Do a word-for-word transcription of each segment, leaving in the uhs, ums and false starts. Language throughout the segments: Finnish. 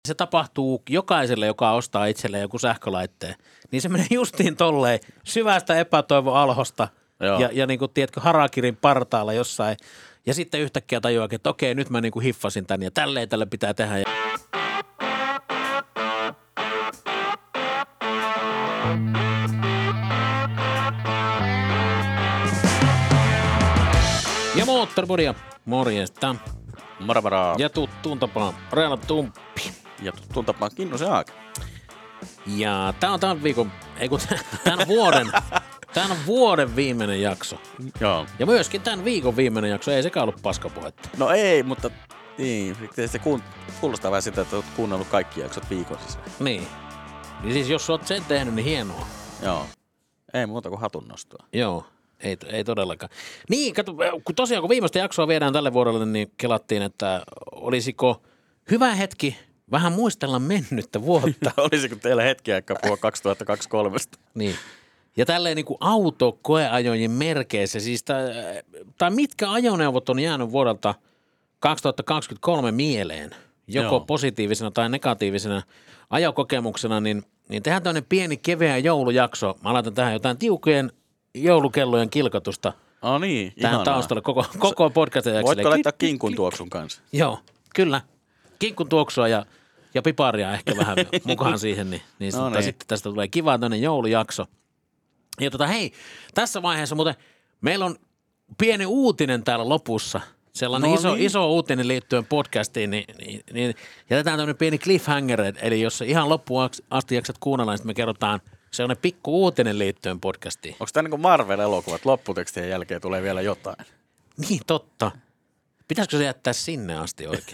Se tapahtuu jokaiselle, joka ostaa itselleen joku sähkölaitteen. Niin se menee justiin tolleen syvästä epätoivon alhosta Joo. ja, ja niin kuin, tiedätkö, harakirin partaalla jossain. Ja sitten yhtäkkiä tajuakin, että okei, nyt mä niin kuin hiffasin tän ja tälleen tälle pitää tehdä. Ja, ja Moottoripodia, morjesta. Moro moro. Ja tuttuun tapaan Reala Tumppi. Ja tuttuun tapaan Kinnusen Aake. Ja tää on tämän viikon, ei kun tämän vuoden, tämän vuoden viimeinen jakso. Joo. Ja myöskin tämän viikon viimeinen jakso, ei sekään ollut paskapuhetta. No ei, mutta niin, se kuulostaa vähän sitä, että olet kuunnellut kaikki jaksot viikon sisään. Niin. Niin siis jos olet sen tehnyt, niin hienoa. Joo. Ei muuta kuin hatun nostoa. Joo. Ei, ei todellakaan. Niin, kato, kun tosiaan kun viimeistä jaksoa viedään tälle vuodelle, niin kelattiin, että olisiko hyvä hetki vähän muistella mennyttä vuotta. Olisiko teillä hetki aikaa puhua kaksituhattakaksikymmentäkolme? Niin. Ja tälleen niin kuin autokoeajojen merkeissä, siis tai, tai mitkä ajoneuvot on jäänyt vuodelta kaksituhattakaksikymmentäkolme mieleen, joko Joo. positiivisena tai negatiivisena ajokokemuksena, niin, niin tehdään tämmöinen pieni keveä joulujakso. Mä laitan tähän jotain tiukkojen joulukellojen kilkatusta. Oh niin, tähän ihanaa. Taustalle koko, koko podcastin. Voitko laittaa kinkun tuoksun kanssa? Joo, kyllä. Kinkun tuoksua ja, ja piparia ehkä vähän mukaan siihen, niin, niin, no niin. Sitten tästä tulee kiva tämmöinen joulujakso. Ja tota hei, tässä vaiheessa muuten meillä on pieni uutinen täällä lopussa. Sellainen no iso, niin. iso uutinen liittyen podcastiin, niin, niin, niin jätetään tämmöinen pieni cliffhanger, eli jos ihan loppuun asti jaksat kuunnella, niin me kerrotaan sellainen pikku uutinen liittyen podcastiin. Onko tämä niin kuin Marvel-elokuvat, lopputekstien jälkeen tulee vielä jotain? Niin, totta. Pitäisikö se jättää sinne asti oikein?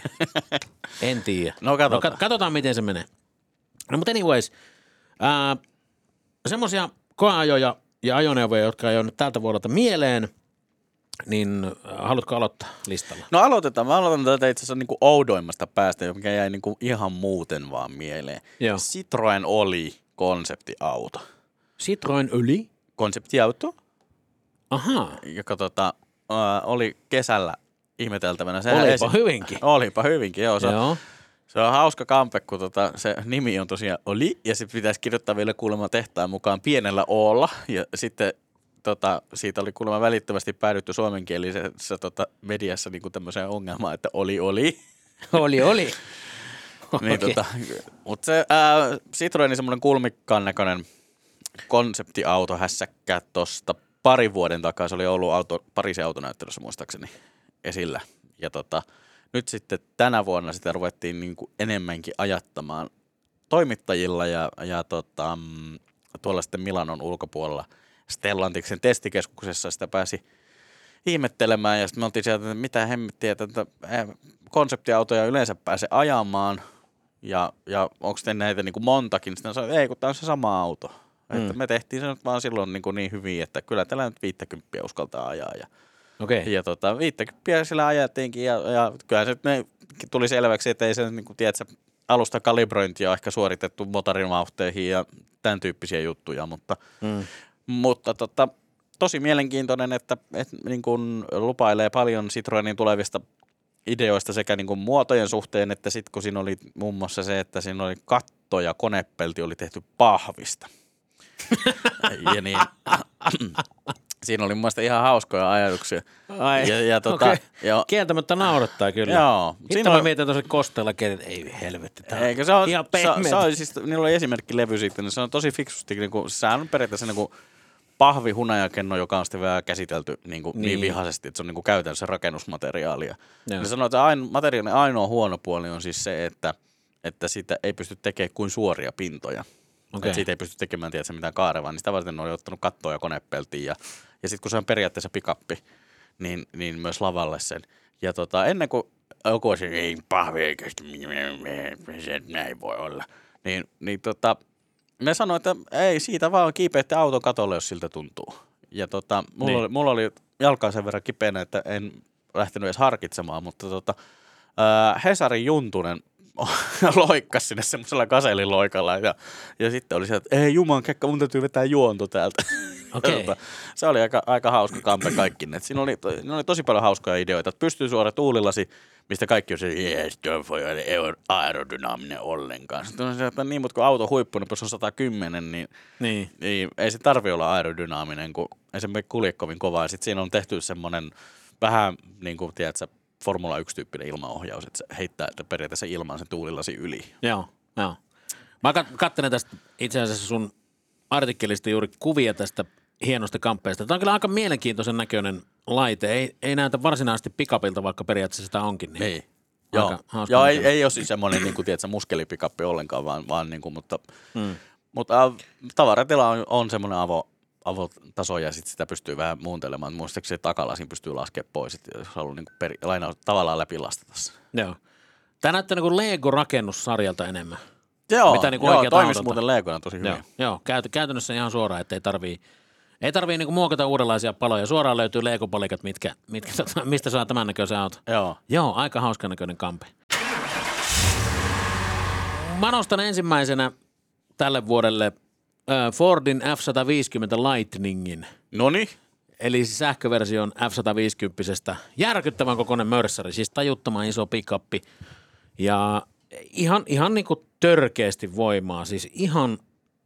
En tiedä. No katsotaan. No, katsotaan, miten se menee. No mutta anyways, äh, semmoisia koeajoja ja ajoneuvoja, jotka ei ole nyt tältä vuodelta mieleen, niin haluatko aloittaa listalla? No aloitetaan. Mä aloitan tätä itse asiassa niin kuin oudoimmasta päästä, mikä jäi niin kuin ihan muuten vaan mieleen. Joo. Citroen oli konseptiauto. Citroen oli? Konseptiauto. Ahaa. Joka tota, äh, oli kesällä ihmeteltävänä. Se olipa esi- hyvinkin. Olipa hyvinkin, joo. Se, joo. On, se on hauska kampe, kun tota, se nimi on tosiaan oli, ja sitten pitäisi kirjoittaa vielä kuulemma tehtaan mukaan pienellä oolla, ja sitten tota, siitä oli kuulemma välittömästi päädytty suomenkielisessä tota, mediassa niin kuin tämmöiseen ongelmaan, että oli, oli. oli, oli. niin, okay. tota, mutta se ää, Citroenin semmoinen kulmikkaan näköinen konseptiauto hässäkkä tosta parin vuoden takaa. Se oli ollut auto, Pariisin autonäyttelyssä muistaakseni esillä. Ja tota, nyt sitten tänä vuonna sitä ruvettiin niin kuin enemmänkin ajattamaan toimittajilla ja, ja tota, tuolla sitten Milanon ulkopuolella Stellantiksen testikeskuksessa sitä pääsi ihmettelemään. Ja sitten me oltiin sieltä, että mitä hemmettiä, että konseptiautoja yleensä pääse ajamaan. Ja, ja onko te näitä niin kuin montakin? Sitten sanoi, ei kun tämä on se sama auto. Mm. Että me tehtiin se nyt vaan silloin niin, niin hyvin, että kyllä tällä nyt viittäkymppiä uskaltaa ajaa. Ja, okay. ja tota, viittäkymppiä sillä ajattiinkin ja, ja kyllä se ne tuli selväksi, että ei se niin kuin, tiedätkö, alusta kalibrointia on ehkä suoritettu motorimauhteihin ja tämän tyyppisiä juttuja, mutta, mm. mutta tota, tosi mielenkiintoinen, että, että niin kuin lupailee paljon Citroenin tulevista ideoista sekä niin kuin muotojen suhteen, että sitten kun siinä oli muun muassa se, että siinä oli katto ja konepelti oli tehty pahvista. ja niin, siinä oli mun mielestä ihan hauskoja ajatuksia. Ai, ja, ja tota, okay. jo, kieltämättä naurattaa kyllä. Joo. Sitten mä mietin tuossa kosteella kielet, ei helvetti, tää Eikö, se on, ihan pehmeä. Se, se on, siis, niillä oli esimerkkilevy siitä, niin se on tosi fiksusti, niin kuin, sehän on periaatteessa niin kuin pahvihunajakenno, joka on sitten vähän käsitelty niin, kuin, niin. niin vihaisesti, että se on niin kuin käytännössä rakennusmateriaalia. Ja sanoo, että aino, materiaalin ainoa huono puoli on siis se, että, että sitä ei pysty tekemään kuin suoria pintoja. Okay. Että siitä ei pysty tekemään tiedätkö, mitään kaarevaa, niin sitä varten ne oli ottanut kattoa ja konepeltiin. Ja, ja sitten kun se on periaatteessa pikappi, niin, niin myös lavalle sen. Ja tota, ennen kuin joku olisi, ei pahvi eikä se näin voi olla, niin, niin tota, ne sanoi, että ei siitä vaan kiipeätte auton katolle, jos siltä tuntuu. Ja tota, mulla, niin. oli, mulla oli jalkaa sen verran kipeänä, että en lähtenyt edes harkitsemaan, mutta tota, äh, Hesarin Juntunen loikkas sinne semmoisella kaseliloikalla ja, ja sitten oli se, että ei juman kekka, mun täytyy vetää juonto täältä. Okei. Okay. Se oli aika, aika hauska kampe kaikki. Et siinä oli, siinä oli tosi paljon hauskoja ideoita. Pystyy suora tuulilasi, mistä kaikki on se, yes, don't voi ole aerodynaaminen ollenkaan. Sitten on se, että niin, mutta kun auto huippunopeus on sata kymmenen, niin, niin. niin ei se tarvitse olla aerodynaaminen, kun ei se kulje kovin kovaa. Ja sitten siinä on tehty semmoinen vähän, niin kuin tiedätkö, Formula yksi-tyyppinen ilmaohjaus, että se heittää että periaatteessa ilman sen tuulilasi yli. Joo, joo. Mä katselen tästä itse asiassa sun artikkelista juuri kuvia tästä hienosta kamppeesta. Tämä on kyllä aika mielenkiintoisen näköinen laite. Ei, ei näytä varsinaisesti pikapilta, vaikka periaatteessa sitä onkin. Niin ei. Joo, Joo ei, ei ole siis semmoinen niin kuin, tiedätkö, muskelipikappi ollenkaan, vaan, vaan niin kuin, mutta, mm. mutta äh, tavaratila on, on semmoinen avo, avotaso ja sitten sitä pystyy vähän muuntelemaan. Muistaakseni takalasin pystyy laskemaan pois, että jos haluaa niin kuin peri, lainaa, tavallaan läpi lastata se. Joo. Tämä näyttää niin kuin Lego-rakennussarjalta enemmän. Joo, mitä niin joo toimisi muuten Legona tosi hyvin. Joo, joo käyt, käytännössä ihan suoraan, että ei tarvii, ei tarvii niin muokata uudenlaisia paloja. Suoraan löytyy Lego-palikat, mitkä, mitkä, mistä saa tämän näköisen auton. Joo. Joo, aika hauskan näköinen kampe. Mä nostan ensimmäisenä tälle vuodelle äh, Fordin F sata viisikymmentä Lightningin. Noniin. Eli sähköversion F sata viisikymmentä. Järkyttävän kokoinen mörssari, siis tajuttoman iso pikappi. Ja ihan, ihan niin kuin törkeästi voimaa, siis ihan,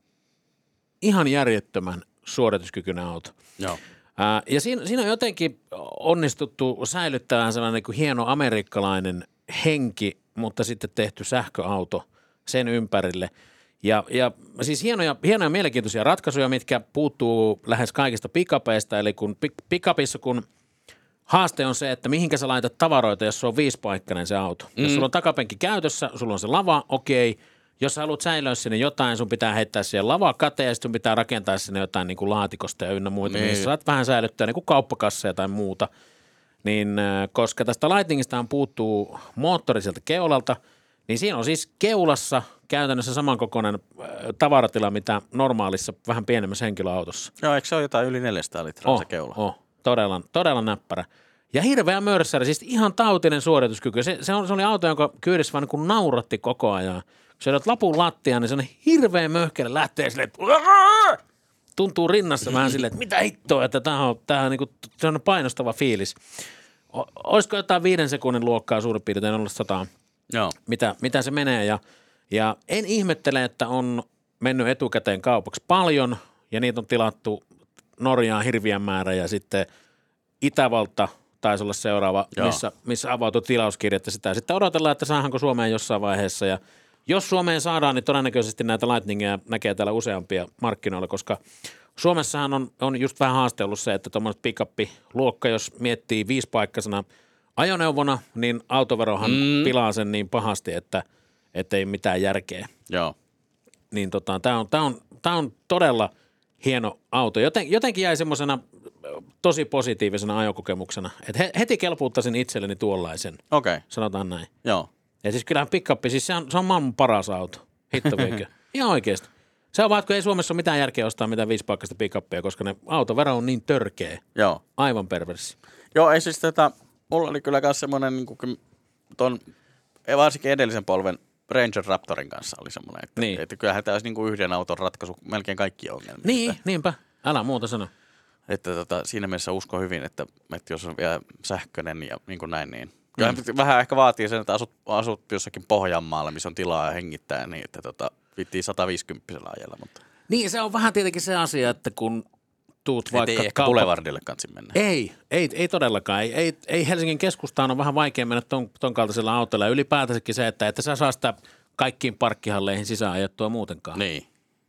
ihan järjettömän suorituskykyinen auto. Joo. Ää, ja siinä, siinä on jotenkin onnistuttu säilyttämään sellainen niin kuin hieno amerikkalainen henki, mutta sitten tehty sähköauto sen ympärille. Ja, ja siis hienoja, hienoja mielenkiintoisia ratkaisuja, mitkä puuttuu lähes kaikista pikapeista, eli kun pikapissa, kun haaste on se, että mihinkä sä laitat tavaroita, jos se on viisipaikkainen se auto. Mm. Jos sulla on takapenkki käytössä, sulla on se lava, okei. Jos sä haluat säilöä sinne jotain, sun pitää heittää siihen lava kateen ja sun pitää rakentaa sinne jotain niin kuin laatikosta ja ynnä muita, niin. missä saat vähän säilyttää niin kuin kauppakasseja tai muuta. Niin koska tästä Lightningista puuttuu moottori sieltä keulalta, niin siinä on siis keulassa käytännössä samankokoinen tavaratila, mitä normaalissa vähän pienemmässä henkilöautossa. Joo, eikö se ole jotain yli neljäsataa litraa oh, se keula? Oh, todella, todella näppärä. Ja hirveä mörssäri, siis ihan tautinen suorituskyky. Se, se, on, se oli auto, jonka kyydissä vaan niin nauratti koko ajan. Kun sä olet lapun lattiaan, niin se on hirveä möhkäle lähtee silleen, että tuntuu rinnassa vähän silleen, että mitä hittoa, että tämä on, tämä on, niin kuin, se on painostava fiilis. O, olisiko jotain viiden sekunnin luokkaa suurin piirtein ollut sataan? Joo. Mitä, mitä se menee ja, ja en ihmettele, että on mennyt etukäteen kaupaksi paljon ja niitä on tilattu Norjaan hirviän määrä ja sitten Itävalta taisi olla seuraava, missä, missä avautui tilauskirjat ja sitä sitten odotellaan, että saadaanko Suomeen jossain vaiheessa ja jos Suomeen saadaan, niin todennäköisesti näitä Lightningia näkee täällä useampia markkinoilla, koska Suomessahan on, on just vähän haaste ollut se, että tuommoiset pick-up-luokka, jos miettii viisipaikkaisena ajoneuvona, niin autoverohan mm. pilaa sen niin pahasti, että ei mitään järkeä. Joo. Niin tota, tämä on, tää on, tää on todella hieno auto. Joten, jotenkin jäi semmoisena tosi positiivisena ajokokemuksena, että heti kelpuuttaisin itselleni tuollaisen. Okei. Okay. Sanotaan näin. Joo. Ja siis kyllähän pick-up, siis se on, se on maailman paras auto. Hitto veikö. Ihan oikeasti. Se on vaan, kun ei Suomessa ole mitään järkeä ostaa mitään viisipaikkaista pick-upia, koska ne autovero on niin törkeä. Joo. Aivan perversi. Joo, ei siis tätä, mulla oli kyllä myös semmoinen, niin kuin ton, varsinkin edellisen polven Ranger Raptorin kanssa oli semmoinen, että, niin. että kyllähän tämä olisi niin kuin yhden auton ratkaisu melkein kaikki ongelmia. Niin, että, niinpä. Älä muuta sano. Että tota, siinä mielessä uskon hyvin, että, että jos on vielä sähköinen ja niin kuin näin, niin kyllähän mm. vähän ehkä vaatii sen, että asut, asut jossakin Pohjanmaalla, missä on tilaa ja hengittää, niin että tota, vittiin sata viisikymmentä ajalla. Mutta. Niin, se on vähän tietenkin se asia, että kun tuut vaikka... Et ei ehkä Boulevardille kansi mennä. Ei, ei, ei todellakaan. Ei, ei, ei Helsingin keskustaan on vähän vaikea mennä ton, ton kaltaisella autolla. Ja ylipäätänsäkin se, että että sä saa sitä kaikkiin parkkihalleihin sisään ajettua muutenkaan. Niin.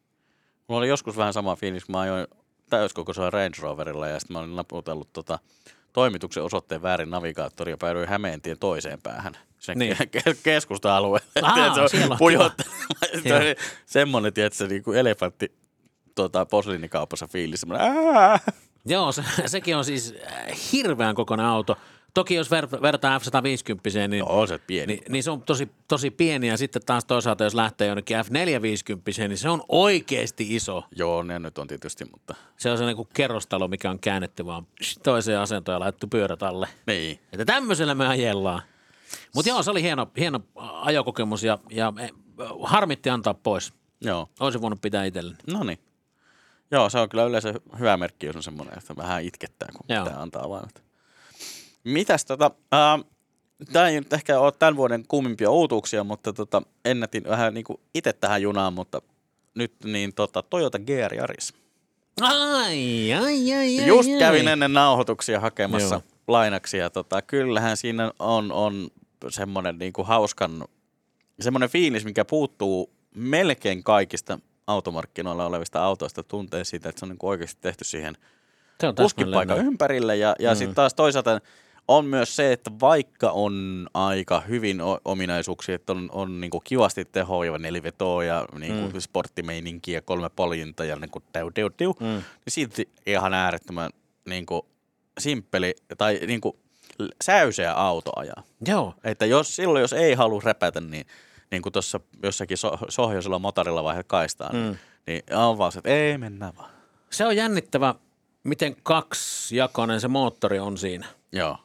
Mulla oli joskus vähän sama fiilis, kun mä ajoin täyskokoisella Range Roverilla ja sitten mä olin naputellut tota toimituksen osoitteen väärin navigaattori ja päädyin Hämeentien toiseen päähän. Sen niin. ke- keskusta-alueelle. Aa, siellä on semmoinen, tiedätkö, niin kuin elefantti tota, posliinikaupassa fiilis. Joo, se, sekin on siis hirveän kokoinen auto. Toki jos ver, vertaa F sata viisikymmentä, niin, no, se, pieni. Niin, niin se on tosi, tosi pieni. Ja sitten taas toisaalta, jos lähtee jonnekin F neljäsataaviisikymmentä, niin se on oikeasti iso. Joo, ne nyt on tietysti, mutta... Se on sellainen kuin kerrostalo, mikä on käännetty vaan toiseen asentoon ja laitettu pyörät alle. Niin. Että tämmöisellä me ajellaan. Mutta joo, se oli hieno, hieno ajokokemus ja, ja harmitti antaa pois. Joo. Olisin voinut pitää itselleni. No niin. Joo, se on kyllä yleensä hyvä merkki, jos on semmoinen, että vähän itkettää, kun Joo. pitää antaa avaimet. Mitäs tota, äh, tämä ei nyt ehkä ole tämän vuoden kuumimpia uutuuksia, mutta tota, ennätin vähän niin kuin itse tähän junaan, mutta nyt niin tota, Toyota G R Yaris. Ai, ai, ai, ai. Just ai. kävin ennen nauhoituksia hakemassa Joo. lainaksi ja tota, kyllähän siinä on, on semmoinen niin kuin hauskan, semmoinen fiilis, mikä puuttuu melkein kaikista automarkkinoilla olevista autoista, tuntee siitä, että se on niin kuin oikeasti tehty siihen kuskipaikan ympärille ja, ja mm. sitten taas toisaalta on myös se, että vaikka on aika hyvin ominaisuuksia, että on, on niin kuin kivasti tehoa ja nelivetoa ja niin kuin mm. sporttimeininkiä, kolme poljinta ja niin kuin teu, teu, teu, mm. niin silti ihan äärettömän niin kuin simppeli tai niin kuin säyseä auto ajaa. Joo. Että jos, silloin, jos ei halua repätä, niin, niin kuin tuossa jossakin so, sohjoisella motorilla vaiheessa kaistaan, mm. niin on vaan se, että ei mennä vaan. Se on jännittävä, miten kaksijakoinen se moottori on siinä. Joo.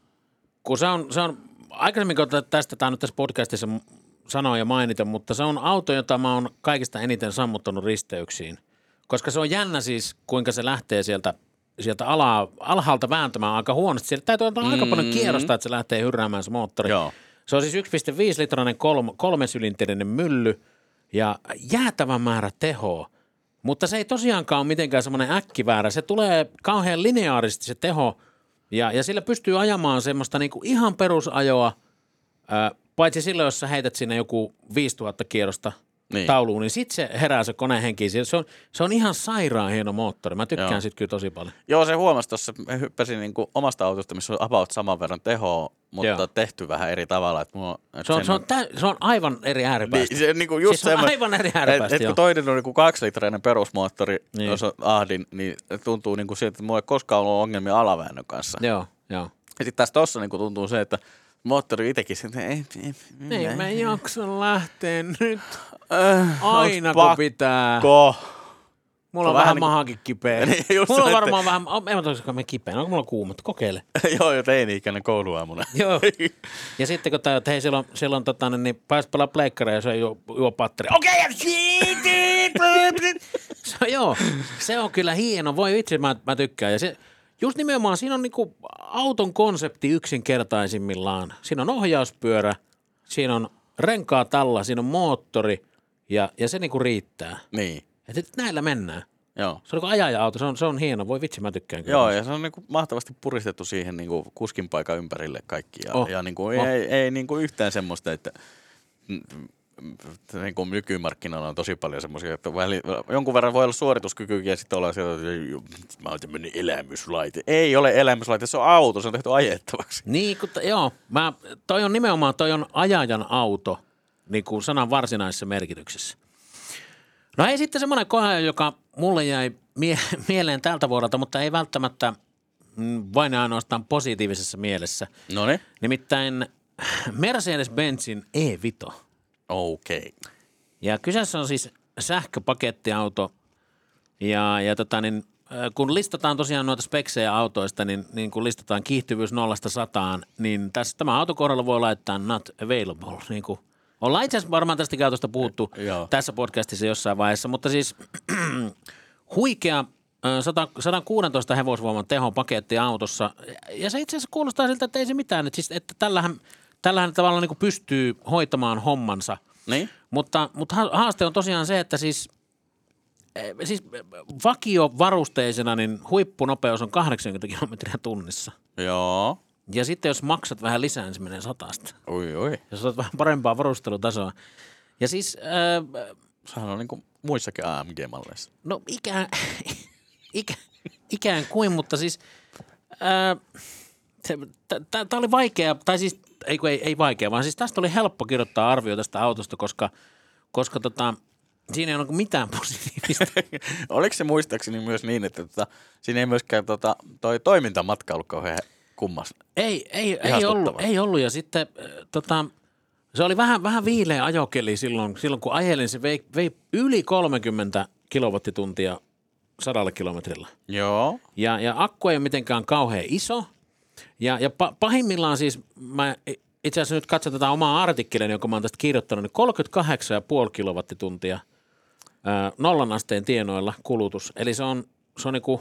Kun se on, se on aikaisemmin kun tästä tämä nyt tässä podcastissa sanoa ja mainita, mutta se on auto, jota mä oon kaikista eniten sammuttanut risteyksiin. Koska se on jännä siis, kuinka se lähtee sieltä, sieltä ala, alhaalta vääntämään aika huonosti. Sieltä täytyy antaa mm-hmm. aika paljon kierrosta, että se lähtee hyrräämään se moottori. Joo. Se on siis yksi pilkku viisi litrainen kolme, kolmesylinterinen mylly ja jäätävä määrä tehoa. Mutta se ei tosiaankaan ole mitenkään semmoinen äkkiväärä. Se tulee kauhean lineaarisesti se teho ja, ja sillä pystyy ajamaan semmoista niinku ihan perusajoa, ää, paitsi silloin, jos sä heität sinne joku viisituhatta kierrosta niin tauluun, niin sit se herää se koneen henkiin. Se on, se on ihan sairaan hieno moottori. Mä tykkään sit kyllä tosi paljon. Joo, se huomasi tuossa, hyppäsin niinku omasta autosta, missä on about saman verran tehoa, mutta Joo. tehty vähän eri tavalla. Että mulla, että se, on, se, on tä, se on aivan eri ääripäästä. Niin, se, niinku just siis se on aivan eri ääripäästä, et, et kun toinen on niinku kaksilitrainen perusmoottori, niin. jos on ahdin, niin tuntuu niinku siltä, että mulla ei koskaan ollut ongelmia alaväännön kanssa. Joo, joo. Ja sitten taas tossa niinku tuntuu se, että moottori itsekin, että ei, ei, ei, ei mä jaksa lähteä nyt. Äh, Aina kun pitää. Ko. Mulla on, on vähän mahakin kipeä. Niin, mulla on varmaan että vähän, en mä toisikaan me kipeä, onko mulla kuumat, kokeile. Joo, jo teini-ikäinen kouluaamuna. Joo. Ja sitten kun tajut, että hei siellä on, siellä on tota, niin pääs pelaa pleikkaria ja se juo, juo patteri. Okei, okay, se, joo, se on kyllä hieno. Voi vitsi, mä, mä tykkään. Ja se, just nimenomaan siinä on niinku auton konsepti yksinkertaisimmillaan. Siinä on ohjauspyörä, siinä on renkaat alla, siinä on moottori ja, ja se niinku riittää. Niin. Että näillä mennään. Joo. Se on kuin ajaja-auto, se on, se on hieno. Voi vitsi, mä tykkään kyllä. Joo, ja se on niinku mahtavasti puristettu siihen niinku kuskin paikan ympärille kaikki. Ja, oh. ja niinku oh. ei, ei niinku yhtään semmoista, että niinku nykymarkkinoilla on tosi paljon semmoisia, että väli, jonkun verran voi olla suorituskykyä ja sitten ollaan sieltä, että mä oon tämmöinen elämyslaite. Ei ole elämyslaite, se on auto, se on tehty ajettavaksi. Niin, kun, joo. Mä, toi on nimenomaan, toi on ajajan auto, niin kuin sanan varsinaisessa merkityksessä. No ei sitten semmoinen koe, joka mulle jäi mie- mieleen tältä vuodelta, mutta ei välttämättä vain ainoastaan positiivisessa mielessä. Noniin. Nimittäin Mercedes-Benzin E viisi. Okei. Okay. Ja kyseessä on siis sähköpakettiauto ja, ja tota niin, kun listataan tosiaan noita speksejä autoista, niin, niin kun listataan kiihtyvyys nollasta sataan, niin tässä tämä autokohdalla voi laittaa not available, niin kuin ollaan itse asiassa varmaan tästä autosta puhuttu Joo. tässä podcastissa jossain vaiheessa, mutta siis huikea sata kuusitoista hevosvoiman tehon paketti autossa. Ja se itse asiassa kuulostaa siltä, että ei se mitään, että, siis, että tällähän, tällähän tavallaan niin kuin pystyy hoitamaan hommansa. Niin? Mutta, mutta haaste on tosiaan se, että siis, siis vakiovarusteisena niin huippunopeus on kahdeksankymmentä kilometriä tunnissa. Joo. Ja sitten jos maksat vähän lisää, niin se menee satasta. Oi, oi. Jos olet vähän parempaa varustelutasoa. Ja siis Äh, sehän on niin kuin muissakin A M G-malleissa. No ikään, ikä, ikään kuin, mutta siis tämä oli vaikea, tai siis ei, ei, ei vaikea, vaan siis tästä oli helppo kirjoittaa arvio tästä autosta, koska, koska tota, siinä ei ole mitään positiivista. Oliko se muistaakseni myös niin, että tota, siinä ei myöskään tota, toi toimintamatka ollut kauhean kummas? Ei, ei, ei, ollut, ei ollut ja sitten tota, se oli vähän, vähän viileä ajokeli silloin, silloin kun ajelin, se vei, vei yli kolmekymmentä kilowattituntia sadalla kilometrillä. Joo. Ja, ja akku ei ole mitenkään kauhean iso. Ja, ja pahimmillaan siis, mä itse asiassa nyt katson tätä omaa artikkelini, jonka mä oon tästä kirjoittanut, niin kolmekymmentäkahdeksan pilkku viisi kilowattituntia nollan asteen tienoilla kulutus. Eli se on, se on niinku,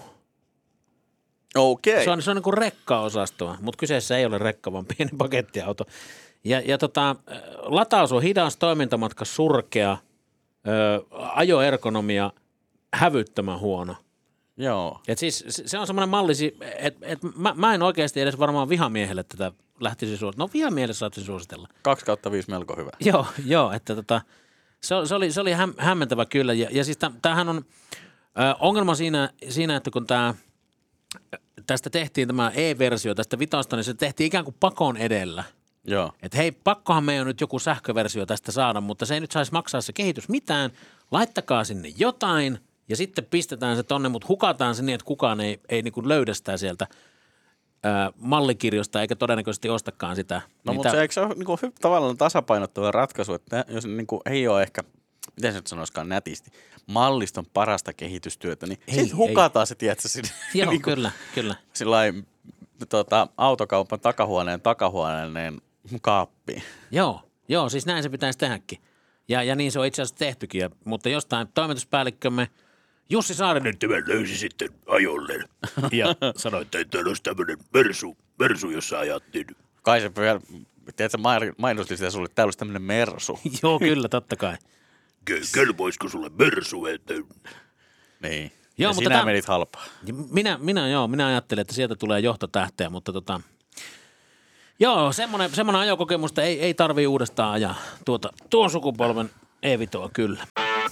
Okei. se on, se on niinku rekkaosastoa, mutta kyseessä ei ole rekka, vaan pieni pakettiauto. Ja, ja tota, lataus on hidas, toimintamatka surkea, ö, ajoergonomia hävyttömän huono. Joo. Et siis se on semmoinen malli, että et mä, mä en oikeasti edes varmaan vihamiehelle tätä lähtisi suositella. No vihamiehelle saattaisin suositella. Kaksi kautta viisi melko hyvä. Joo, joo, että tota, se, se oli, se oli häm, hämmentävä kyllä. Ja, ja siis tämähän on ö, ongelma siinä, siinä, että kun tää, tästä tehtiin tämä e-versio tästä Vitosta, niin se tehtiin ikään kuin pakon edellä. Joo. Että hei, pakkohan meidän on nyt joku sähköversio tästä saada, mutta se ei nyt saisi maksaa se kehitys mitään. Laittakaa sinne jotain ja sitten pistetään se tonne, mutta hukataan se niin, että kukaan ei, ei niin kuin löydä sitä sieltä ää, mallikirjosta eikä todennäköisesti ostakaan sitä. No niin mutta tää, se, eikö se ole niin kuin, tavallaan tasapainottava ratkaisu, että jos niin kuin, ei ole ehkä, miten se nyt sanoisikaan nätisti, malliston parasta kehitystyötä, niin sitten hukataan se, tiedätkö, sinne. Joo, niin kuin, kyllä, kyllä. Sillain tota, autokaupan takahuoneen takahuoneen kaappiin. Joo, joo, siis näin se pitäisi tehdäkin. Ja, ja niin se on itse asiassa tehtykin, ja, mutta jostain toimituspäällikkömme Jussi Saarinen Tämän löysi sitten ajolle ja sanoi, että täällä olisi tämmöinen Mersu, Mersu, jossa ajattiin. Kai se vielä, tiedätkö, mainostin sitä sulle, että täällä olisi tämmöinen Mersu. Joo, kyllä, totta kai. Kelpoisiko sulle Mersu, että... Niin. Joo, ja mutta sinä tämän, menit halpaa. Minä, minä, joo, minä ajattelin, että sieltä tulee johtotähteä, mutta tota, joo, semmoinen, semmoinen ajokokemusta ei, ei tarvii uudestaan ajaa tuota, tuon sukupolven E-Vitoa kyllä.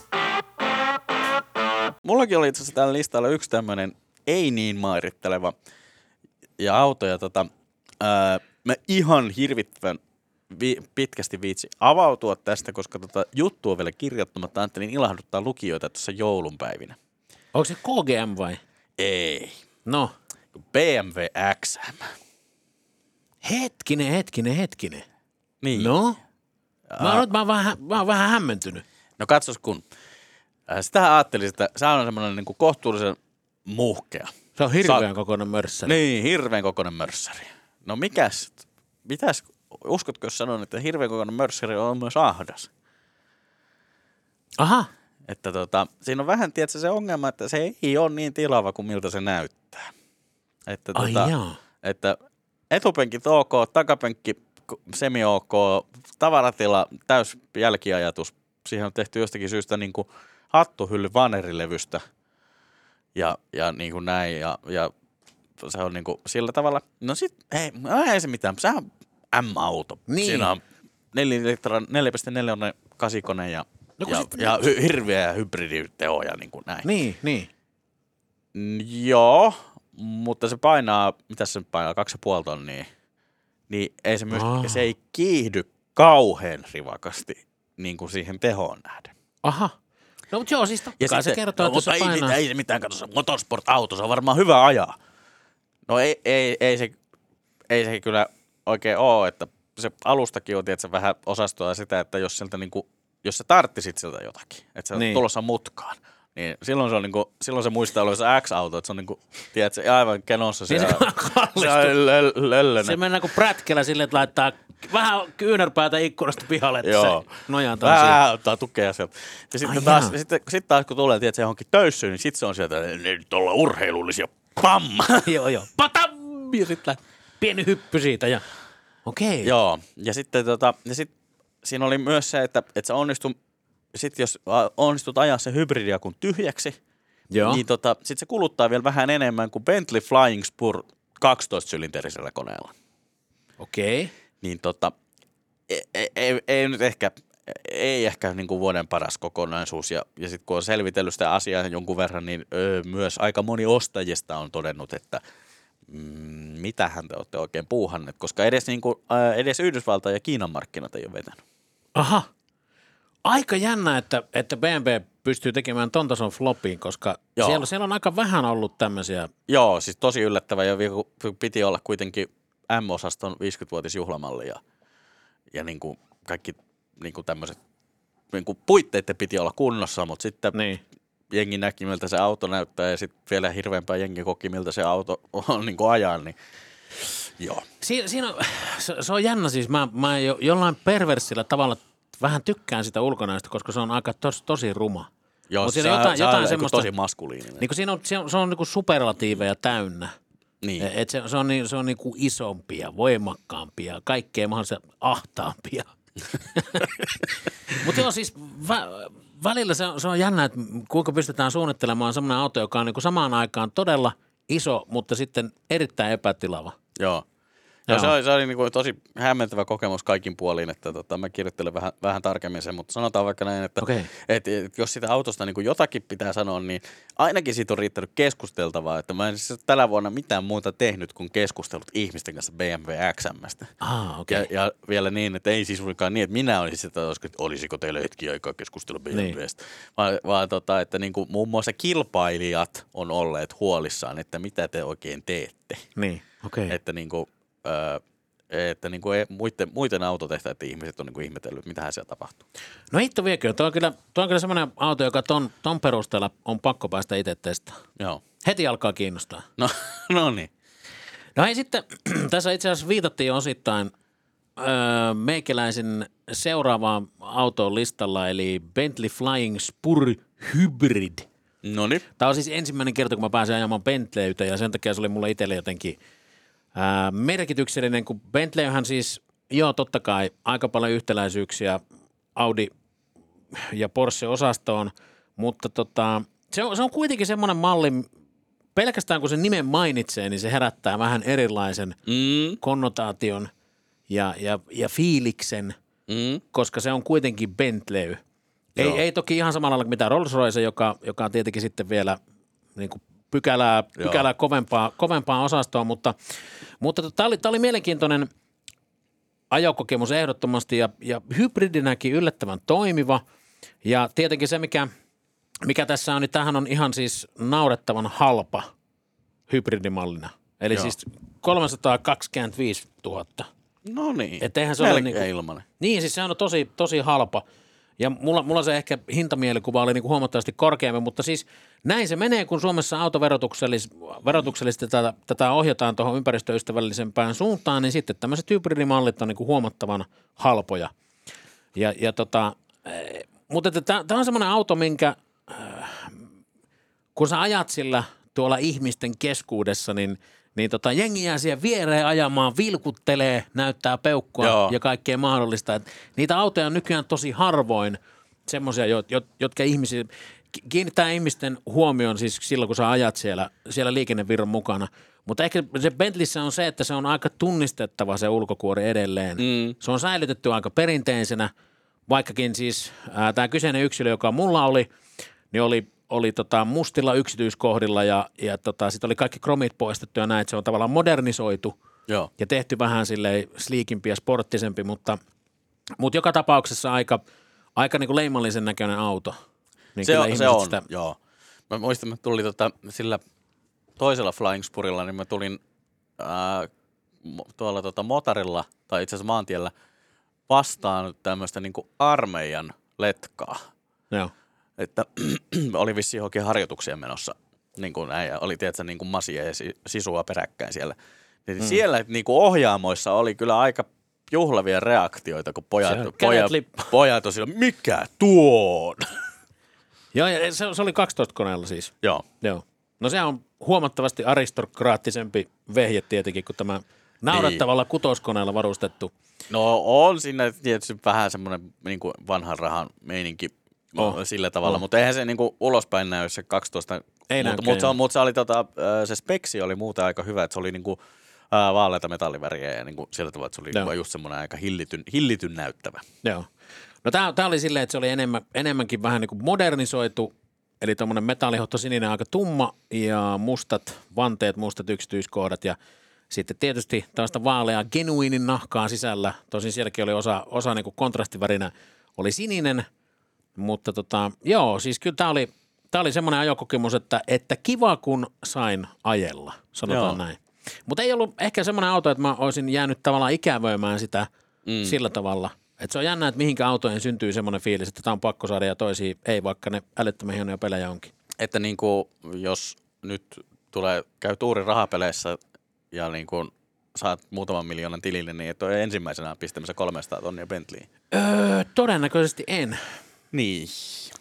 Mullakin oli itse asiassa tällä listalla yksi tämmöinen ei niin mairitteleva ja auto ja tota, ää, mä ihan hirvittävän vi- pitkästi viitsi avautua tästä, koska tota juttu on vielä kirjoittamatta. Ajattelin ilahduttaa lukijoita tuossa joulunpäivinä. Onko se K G M vai? Ei. No. B M W X M. Hetkinen, hetkinen, hetkinen. Niin. No? Mä oon, mä oon, vähän, mä oon vähän hämmentynyt. No katsos kun. Äh, sitähän ajattelin, että se on semmoinen niin kuin kohtuullisen muhkea. Se on hirveän Sa- kokoinen mörssäri. Niin, hirveän kokoinen mörssäri. No mikäs, mitäs, uskotko jos sanon, että hirveän kokoinen mörssäri on myös ahdas? Aha. Että tota, siinä on vähän, tiedätkö, se ongelma, että se ei ole niin tilava kuin miltä se näyttää. Että, Ai tota, jaa. että etupenkit ok, takapenkki semi ok, tavaratila, täys jälkiajatus. Siihen on tehty jostakin syystä niin kuin hattuhylly vanerilevystä ja, ja niin kuin näin. Ja, ja se on niin kuin sillä tavalla. No sit, ei, no ei se mitään. Sehän on M-auto. Niin. Siinä on neljä pilkku neljä kasikone ja, No, ja, sit, ja hy, hirveä hybriditehoja niin kuin näin. Niin, niin. Mm, joo, mutta se painaa, mitä se painaa, kaksi ja puoli tonnia. Niin ei se, myös, Ah. se ei kiihdy kauhean rivakasti niin kuin siihen tehoon nähden. Aha. No mutta joo, siis totta kai se kertoo, no, että se mutta ei, painaa. mitään, ei se mitään, katso se motorsport-auto, se on varmaan hyvä ajaa. No ei, ei, ei, se, ei se kyllä oikein ole, että se alustakin on tietysti vähän osastoa sitä, että jos, sieltä niinku, jos sä tarttisit siltä jotakin, että sä Niin. niin. tulossa mutkaan, niin silloin se, on niinku, silloin se muistaa olevansa X-auto, että se on niinku, tiedätkö, aivan kenossa se, Niin se se, kallistuu. se on löl- löllönen. Se mennään kuin prätkällä silleen, että laittaa vähän kyynärpäätä ikkunasta pihalle, että Joo. se nojataan siihen. Vähän ottaa tukea sieltä. Ja sitten Ai taas, jaa. sitten, sitten taas kun tulee, tiedätkö, johonkin töyssyyn, niin sitten se on sieltä, ne nyt ollaan urheilullisia. Pam! Joo, joo. Patam! Ja sitten pieni hyppy siitä ja okei. Joo, ja sitten tota, ja sit, siinä oli myös se, että, että se onnistui, sit jos a- onnistut ajaa se hybridia kun tyhjäksi, Joo. niin tota, sit se kuluttaa vielä vähän enemmän kuin Bentley Flying Spur kaksitoista-sylinterisellä koneella. Okei. Niin tota, ei, ei, ei, ei nyt ehkä, ei ehkä niin kuin vuoden paras kokonaisuus. Ja, ja sitten kun on selvitellyt sitä asiaa jonkun verran, niin öö, myös aika moni ostajista on todennut, että mm, mitähän te olette oikein puuhanneet, koska edes, niin kuin, ää, edes Yhdysvaltain ja Kiinan markkinat ei ole vetänyt. Aha. Aika jännä, että, että B M W pystyy tekemään ton tason flopiin, koska siellä, siellä on aika vähän ollut tämmöisiä. Joo, siis tosi yllättävä ja vielä kun piti olla kuitenkin M-osaston viisikymmenvuotisjuhlamalli ja, ja niin kuin kaikki niin kuin tämmöiset niin kuin puitteiden piti olla kunnossa, mutta sitten Niin. jengi näki, miltä se auto näyttää ja sitten vielä hirveämpää jengi koki, miltä se auto on niin kuin ajaa, niin joo. Siinä, siinä on, se, se on jännä siis, mä, mä jo, jollain perversillä tavalla vähän tykkään sitä ulkonäöstä, koska se on aika tos, tosi ruma. Joo, Mut se, siinä on jotain, se jotain on semmoista, tosi maskuliininen. niin siinä on, se on, se on niinku superlatiiveja täynnä. Niin. Et se, se on, niin, se on niinku isompia, voimakkaampia, kaikkea mahdollisia ahtaampia. Mutta joo, siis vä- välillä se on, se on jännä, että kuinka pystytään suunnittelemaan semmoinen auto, joka on niinku samaan aikaan todella iso, mutta sitten erittäin epätilava. Joo. Joo. Se oli, se oli niinku tosi hämmentävä kokemus kaikin puolin, että tota, mä kirjoittelen vähän, vähän tarkemmin sen, mutta sanotaan vaikka näin, että Okay. et, et, jos sitä autosta niinku jotakin pitää sanoa, niin ainakin siitä on riittänyt keskusteltavaa, että mä en siis tällä vuonna mitään muuta tehnyt kuin keskustellut ihmisten kanssa B M W X M:stä. Ah, okei. Okay. Ja, ja vielä niin, että ei siis olikaan niin, että minä olisin sitä, että olisiko teillä hetki aikaa keskustella B M W:stä, niin. vaan, vaan tota, että niinku muun muassa kilpailijat on olleet huolissaan, että mitä te oikein teette. Niin, okei. Okay. Että niinku... Öö, että niinku muiden, muiden autotehtäiden ihmiset on niinku ihmetellyt, mitähän siellä tapahtuu. No hitto viekö, tuo on kyllä, tuo on kyllä semmoinen auto, joka ton, ton perusteella on pakko päästä itse testaamaan. Joo. Heti alkaa kiinnostaa. No, no niin. No hei sitten, tässä itse asiassa viitattiin jo osittain öö, meikäläisen seuraavaan autoon listalla, eli Bentley Flying Spur Hybrid. No niin. Tämä on siis ensimmäinen kerta, kun mä pääsin ajamaan Bentleytä, ja sen takia se oli mulle itselle jotenkin ää, merkityksellinen, kun Bentleyhän siis, joo totta kai, aika paljon yhtäläisyyksiä Audi ja Porsche-osastoon, mutta tota, se, on, se on kuitenkin semmoinen malli, pelkästään kun sen nimen mainitsee, niin se herättää vähän erilaisen Mm. konnotaation ja, ja, ja fiiliksen, Mm. koska se on kuitenkin Bentley. Ei, Joo. ei toki ihan samalla kuin mitä Rolls-Royce, joka, joka on tietenkin sitten vielä niin kuin pykälää, pykälää kovempaa, kovempaa osastoa, mutta, mutta tämä oli, oli mielenkiintoinen ajokokemus ehdottomasti ja, ja hybridinäkin yllättävän toimiva. Ja tietenkin se, mikä, mikä tässä on, niin tämähän on ihan siis naurettavan halpa hybridimallina. Eli Joo. siis kolmesataakaksikymmentäviisituhatta. No niin. Että eihän se ole Melkein niinku, ilmanen. niin, siis se on tosi, tosi halpa. Ja mulla, mulla se ehkä hintamielikuva oli niinku huomattavasti korkeampi, mutta siis näin se menee, kun Suomessa autoverotuksellisesti verotuksellisesti tätä, tätä ohjataan tuohon ympäristöystävällisempään suuntaan, niin sitten tämmöiset hybridimallit on niinku huomattavan halpoja. Ja, ja tota, eh, mutta tämä on semmoinen auto, minkä äh, kun sä ajat sillä tuolla ihmisten keskuudessa, niin Niin tota, jengi jää siihen viereen ajamaan, vilkuttelee, näyttää peukkua Joo. ja kaikkea mahdollista. Et niitä autoja on nykyään tosi harvoin semmoisia, jotka ihmisiä, kiinnittää ihmisten huomioon siis silloin, kun sä ajat siellä, siellä liikennevirran mukana. Mutta ehkä se Bentleyssä on se, että se on aika tunnistettava se ulkokuori edelleen. Mm. Se on säilytetty aika perinteisenä, vaikkakin siis tämä kyseinen yksilö, joka mulla oli, niin oli oli tota mustilla yksityiskohdilla ja, ja tota, sitten oli kaikki kromit poistettu ja näin, että se on tavallaan modernisoitu Joo. ja tehty vähän silleen sliikimpi ja sporttisempi, mutta, mutta joka tapauksessa aika, aika niin kuin leimallisen näköinen auto. Niin Se, on, se on, sitä... joo. Mä muistan, että tuli tota, sillä toisella Flying Spurilla, niin mä tulin ää, tuolla tota motorilla, tai itse asiassa maantiellä, vastaan tämmöistä niinku armeijan letkaa. Joo. Että oli vissiin johonkin harjoituksien menossa, niin kuin näin, ja oli tietysti niin kuin masia ja sisua peräkkäin siellä. Niin mm. Siellä niin kuin ohjaamoissa oli kyllä aika juhlavia reaktioita, kun pojat, pojat, pojat on siellä, mikä tuo on? Joo, ja se, se oli kaksitoista koneella siis. Joo. Joo. No se on huomattavasti aristokraattisempi vehje tietenkin, kuin tämä naurettavalla niin. kutoskoneella varustettu. No on siinä tietysti vähän semmoinen niin kuin vanhan rahan meininki, Oh, sillä tavalla, oh. mutta eihän se niinku ulospäin näy se kaksitoista, ei mutta mut se, mut se, oli tota, se speksi oli muuten aika hyvä, että se oli niinku ää, vaaleita metalliväriä ja niinku sillä tavalla, että se oli niinku just semmoinen aika hillityn, hillityn näyttävä. Joo. No tää, tää oli silleen, että se oli enemmän, enemmänkin vähän niinku modernisoitu, eli tommonen metallihohto sininen aika tumma ja mustat vanteet, mustat yksityiskohdat ja sitten tietysti tällaista vaaleaa genuinin nahkaa sisällä, tosin sielläkin oli osa, osa niinku kontrastivärinä oli sininen. Mutta tota, joo, siis kyllä tämä oli, tää oli semmoinen ajokokemus, että, että kiva kun sain ajella, sanotaan joo. näin. Mutta ei ollut ehkä semmoinen auto, että mä olisin jäänyt tavallaan ikävöimään sitä mm. sillä tavalla. Että se on jännä, että mihinkä autoihin syntyy semmoinen fiilis, että tämä on pakko saada ja toisia ei, vaikka ne älyttömän hienoja pelejä onkin. Että niin kuin, jos nyt tulee, käy tuuri rahapeleissä ja niin kuin saat muutaman miljoonan tilille, niin et ole ensimmäisenä pistämässä kolmesataa tonnia Bentleyä. Öö, todennäköisesti en. Niin.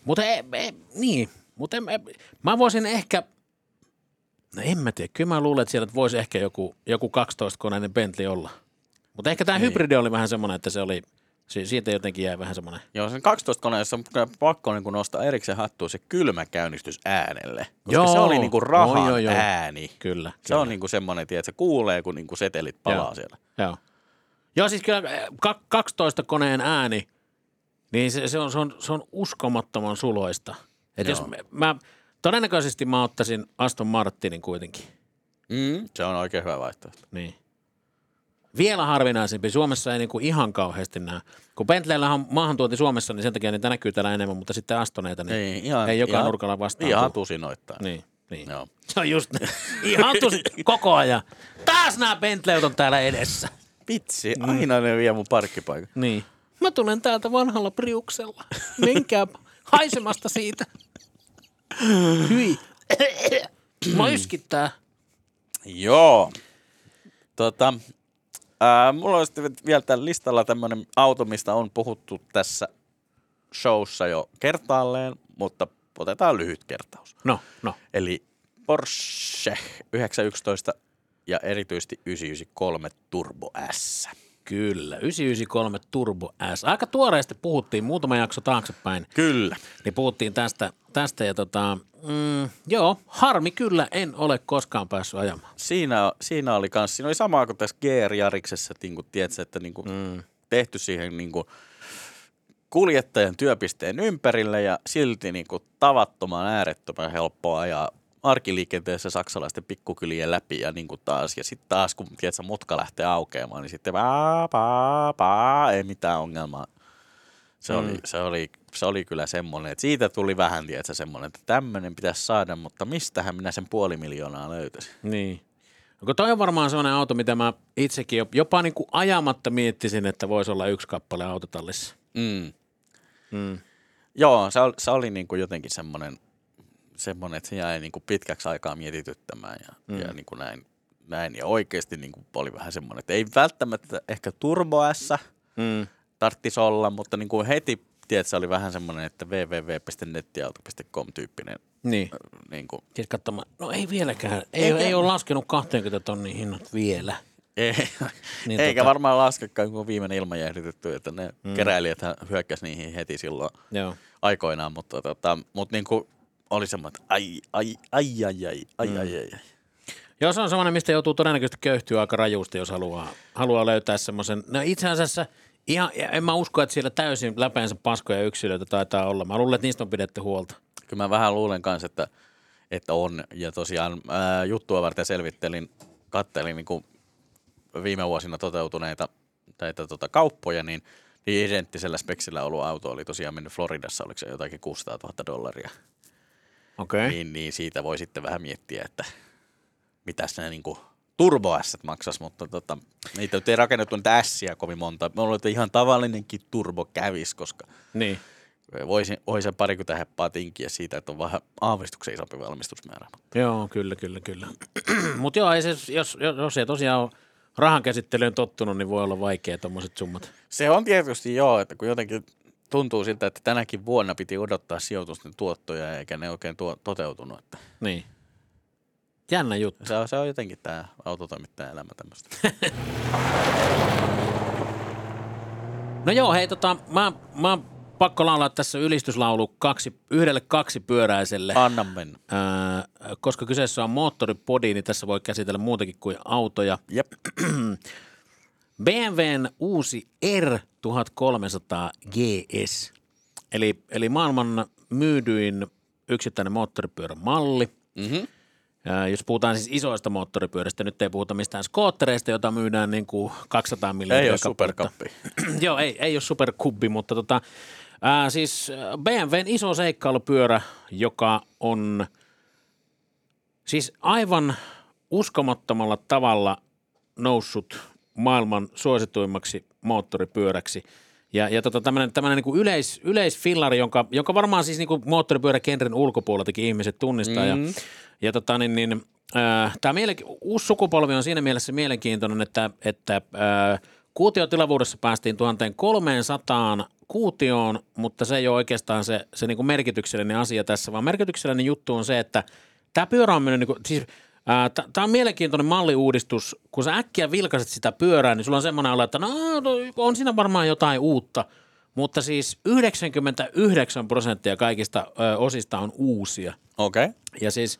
Mutta ei, ei, niin, mutta en, mä voisin ehkä, no en mä tiedä, kyllä mä luulen, että siellä voisi ehkä joku, joku kaksitoista-koneinen Bentley olla. Mutta ehkä tämä niin. hybridi oli vähän semmoinen, että se oli, siitä jotenkin jäi vähän semmoinen. Joo, sen kaksitoista-koneessa on pakko niin nostaa erikseen hattua se kylmäkäynnistys äänelle. Koska joo. se oli niin kuin rahan joo, joo, joo. ääni. Kyllä. Se kyllä. on niin kuin semmoinen, että se kuulee, kun niin kuin setelit palaa joo. siellä. Joo. Joo, siis kyllä kaksitoista koneen ääni, niin se, se, on, se, on, se on uskomattoman suloista. Että jos mä, mä, todennäköisesti mä ottaisin Aston Martinin kuitenkin. Mm, se on oikein hyvä vaihtoehto. Niin. Vielä harvinaisempi. Suomessa ei niinku ihan kauheasti näy. Kun Bentleyllä on maahantuonti Suomessa, niin sen takia niitä näkyy täällä enemmän, mutta sitten Astoneita, niin ei, ihan, ei joka ihan, nurkalla vastaan. Ihan tusinoittain. Niin, niin. Joo. Se on just ihan tusi koko ajan. Taas nämä Bentleyt on täällä edessä. Vitsi, aina mm. ne vie mun parkkipaikan. Niin. Mä tulen täältä vanhalla Priuksella. Menkää haisemasta siitä. Hyi. Mä yskittää. Joo. Tota, ää, mulla on sitten vielä tällä listalla tämmönen auto, mistä on puhuttu tässä showssa jo kertaalleen, mutta otetaan lyhyt kertaus. No, no. Eli Porsche yhdeksänsataayksitoista ja erityisesti yhdeksänsataayhdeksänkymmentäkolme Turbo S. Kyllä, yhdeksänsataayhdeksänkymmentäkolme Turbo S. Aika tuoreesti puhuttiin muutama jakso taaksepäin. Kyllä. Niin puhuttiin tästä, tästä ja tota, mm, joo, harmi kyllä, en ole koskaan päässyt ajamaan. Siinä, siinä oli kans, siinä oli samaa kuin tässä G R-Jariksessa, niin kuin, tiedätkö, että niin kuin mm. tehty siihen niin kuin kuljettajan työpisteen ympärille ja silti niin kuin tavattoman äärettömän helppoa ajaa arkiliikenteessä saksalaisten pikkukylien läpi ja niin kuin taas. Ja sitten taas, kun tiedätkö, mutka lähtee aukeamaan, niin sitten paa, paa, paa, ei mitään ongelmaa. Se, mm. oli, se, oli, se oli kyllä semmoinen, että siitä tuli vähän, tiedätkö, semmoinen, että tämmöinen pitäisi saada, mutta mistähän minä sen puoli miljoonaa löytäisin. Niin. No, toi on varmaan sellainen auto, mitä mä itsekin jopa niin kuin ajamatta miettisin, että voisi olla yksi kappale autotallissa. Mm. Mm. Joo, se oli, se oli niin kuin jotenkin semmoinen, semmoinen, että se jäi niin kuin pitkäksi aikaa mietityttämään ja, mm. ja niin kuin näin, näin. Ja oikeasti niin kuin oli vähän semmoinen, että ei välttämättä ehkä Turbo S mm. tarttisi olla, mutta niin kuin heti, tiedät, se oli vähän semmoinen, että double-u double-u double-u piste nettiauto piste com tyyppinen. Niin. Äh, niin kuin. Siis katsomaan, no ei vieläkään, ei, ei, ei ole laskenut kaksikymmentä tonnin hinnat vielä. Ei, niin eikä tota... varmaan laskekaan, kun on viimeinen ilmajäähdytetty, että ne mm. keräilijät hyökkäsi niihin heti silloin Joo. aikoinaan, mutta, tota, mutta niin kuin oli semmoinen, että ai, ai, ai, ai, ai, ai, mm. ai, ai, ai. Joo, se on semmoinen, mistä joutuu todennäköisesti köyhtyä aika rajusti, jos haluaa, haluaa löytää semmoisen. No itse asiassa ihan, en mä usko, että siellä täysin läpeensä paskoja yksilöitä taitaa olla. Mä luulen, että niistä on pidetty huolta. Kyllä mä vähän luulen kanssa, että, että on. Ja tosiaan ää, juttua varten selvittelin, kattelin niin kuin viime vuosina toteutuneita näitä tota, kauppoja, niin, niin identtisellä speksillä ollut auto oli tosiaan mennyt Floridassa, oliko se jotakin kuusisataatuhatta dollaria. Okei. Okay. Niin, niin siitä voi sitten vähän miettiä, että mitäs ne niin kuin turbo-ässät maksas, mutta tota, niitä ei rakennettu niitä ässiä kovin monta. Me ollaan ihan tavallinenkin turbo kävis, koska niin. voisin, voisin parikymmentä heppaa tinkiä siitä, että on vähän aavistuksen isompi valmistusmäärä. Mutta. Joo, kyllä, kyllä, kyllä. Mutta joo, ei se, jos, jos ei tosiaan ole rahan käsittelyyn tottunut, niin voi olla vaikea tuommoiset summat. Se on tietysti joo, että kun jotenkin tuntuu siltä, että tänäkin vuonna piti odottaa sijoitusten tuottoja, eikä ne oikein tuo, toteutunut. Että. Niin. Jännä juttu. Se on, se on jotenkin tämä autotoimittajan elämä tämmöistä. No joo, hei tota, mä, mä oon pakko laulaa tässä ylistyslaulu kaksi, yhdelle kaksipyöräiselle. Anna mennä. Ää, koska kyseessä on moottoripodi, niin tässä voi käsitellä muutakin kuin autoja. Jep. B M W:n uusi R tuhatkolmesataa G S, eli, eli maailman myydyin yksittäinen moottoripyörämalli. Mm-hmm. Ja jos puhutaan siis isoista moottoripyöristä, nyt ei puhuta mistään skoottereista, jota myydään niin kuin kaksisataa miljoonaa. Ei ole superkappi. Joo, ei, ei ole superkubbi, mutta tota, ää, siis B M W:n iso seikkailupyörä, joka on siis aivan uskomattomalla tavalla noussut maailman suosituimmaksi moottoripyöräksi. Ja, ja tota, tämmöinen, tämmöinen niin kuin yleis, yleisfillari, jonka, jonka varmaan siis niin kuin moottoripyörägenren ulkopuoleltakin ihmiset tunnistaa. Mm-hmm. Ja, ja tota, niin, niin, äh, tämä mielenki- uusi sukupolvi on siinä mielessä mielenkiintoinen, että, että äh, kuutiotilavuudessa päästiin tuhatkolmesataakolmekymmentä kuutioon, mutta se ei ole oikeastaan se, se niin kuin merkityksellinen asia tässä, vaan merkityksellinen juttu on se, että tämä pyörä on mennyt, niin kuin, siis tämä on mielenkiintoinen malliuudistus. Kun sä äkkiä vilkaiset sitä pyörää, niin sulla on semmoinen olo, että no, on siinä varmaan jotain uutta, mutta siis yhdeksänkymmentäyhdeksän prosenttia kaikista ö, osista on uusia. Okei. Okay. Ja siis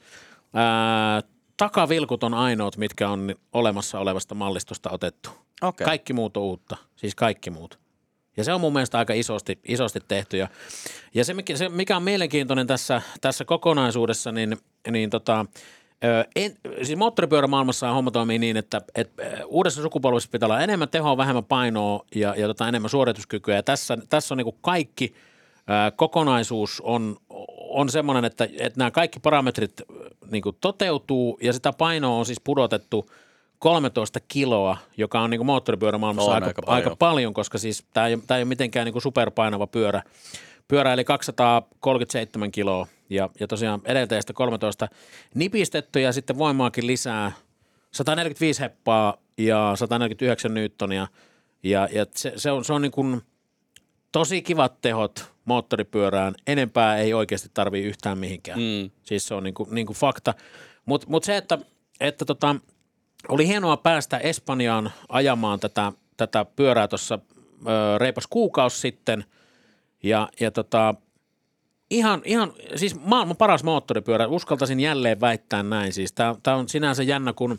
ää, takavilkut on ainoat, mitkä on olemassa olevasta mallistosta otettu. Okay. Kaikki muut on uutta, siis kaikki muut. Ja se on mun mielestä aika isosti, isosti tehty. Ja, ja se, se, mikä on mielenkiintoinen tässä, tässä kokonaisuudessa, niin, niin tota, en, siis moottoripyörämaailmassa homma toimii niin, että et, uudessa sukupolvessa pitää olla enemmän tehoa, vähemmän painoa ja, ja tota, enemmän suorituskykyä. Ja tässä, tässä on niin kuin kaikki ää, kokonaisuus on, on semmoinen, että, että nämä kaikki parametrit niin kuin toteutuu ja sitä painoa on siis pudotettu kolmetoista kiloa, joka on niin kuin moottoripyörämaailmassa aika, aika, paljon. aika paljon, koska siis tämä ei, tämä ei ole mitenkään niin kuin superpainava pyörä. Pyörä eli kaksisataakolmekymmentäseitsemän kiloa ja, ja tosiaan edeltäjästä kolmetoista nipistetty ja sitten voimaakin lisää sata neljäkymmentäviisi heppaa ja sata neljäkymmentäyhdeksän newtonia ja, ja se, se on, se on niin kuin tosi kivat tehot moottoripyörään. Enempää ei oikeasti tarvitse yhtään mihinkään. Mm. Siis se on niin kuin, niin kuin fakta. Mutta mut se, että, että tota, oli hienoa päästä Espanjaan ajamaan tätä, tätä pyörää tuossa reipas kuukausi sitten ja, ja tota, ihan, ihan, siis maailman paras moottoripyörä, uskaltaisin jälleen väittää näin. Siis tämä on sinänsä jännä, kun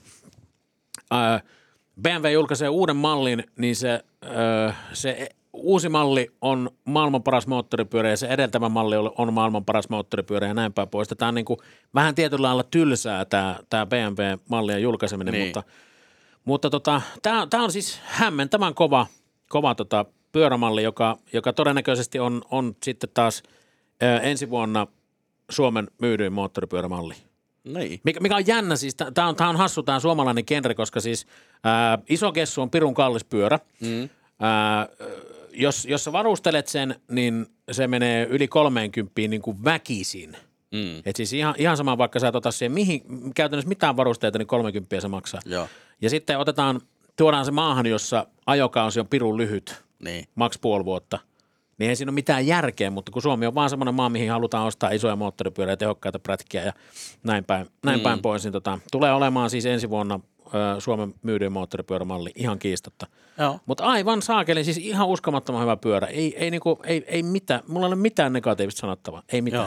ää, B M W julkaisee uuden mallin, niin se, ää, se uusi malli on maailman paras moottoripyörä ja se edeltävä malli on maailman paras moottoripyörä ja näin päin pois. Tämä on niin kuin vähän tietyllä lailla tylsää tämä, tämä B M W-mallien julkaiseminen, niin. mutta, mutta tota, tämä, tämä on siis hämmentävän kova, kova tota pyörämalli, joka, joka todennäköisesti on, on sitten taas ää, ensi vuonna Suomen myydyin moottoripyörämalli. Niin. Mikä, mikä on jännä, siis tämä on, on hassu tämä suomalainen genre, koska siis ää, iso kessu on pirun kallis pyörä. Mm. Ää, jos, jos sä varustelet sen, niin se menee yli kolmeenkymppiin niin kuin väkisin. Mm. Et siis ihan, ihan sama, vaikka sä et ota siihen mihin, käytännössä mitään varusteita, niin kolmekymppiä se maksaa. Joo. Ja sitten otetaan, tuodaan se maahan, jossa ajokausi on pirun lyhyt, niin. maks puoli vuotta. Niin ei siinä ole mitään järkeä, mutta kun Suomi on vaan semmoinen maa, mihin halutaan ostaa isoja moottoripyöriä, tehokkaita prätkiä ja näin päin, näin mm. päin pois, niin tota, tulee olemaan siis ensi vuonna ö, Suomen myydyin moottoripyörämalli ihan kiistatta. Mutta aivan saakeli, siis ihan uskomattoman hyvä pyörä. Ei, ei, niinku, ei, ei mitään, mulla ei ole mitään negatiivista sanottavaa, ei mitään.